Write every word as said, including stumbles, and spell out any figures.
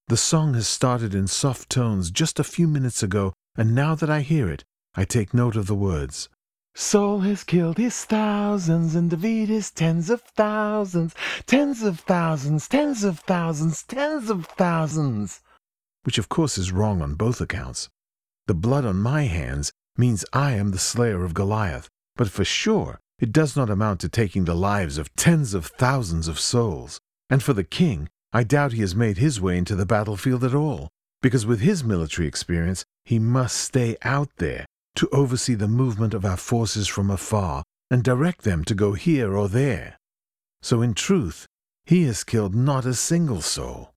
The song has started in soft tones just a few minutes ago, and now that I hear it, I take note of the words. Saul has killed his thousands, and David his tens of thousands, tens of thousands, tens of thousands, tens of thousands. Which of course is wrong on both accounts. The blood on my hands means I am the slayer of Goliath, but for sure it does not amount to taking the lives of tens of thousands of souls. And for the king, I doubt he has made his way into the battlefield at all, because with his military experience, he must stay out there to oversee the movement of our forces from afar and direct them to go here or there. So in truth, he has killed not a single soul.